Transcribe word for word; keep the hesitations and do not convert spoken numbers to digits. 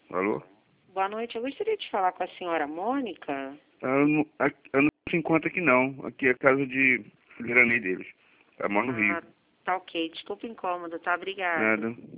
Alô? Boa noite, eu gostaria de falar com a senhora Mônica. Ela não, aqui- ela não se encontra aqui não. Aqui é a casa de veranei deles. Ela mora no Rio. Ah, tá ok, desculpa o incômodo, tá? Obrigada. Nada.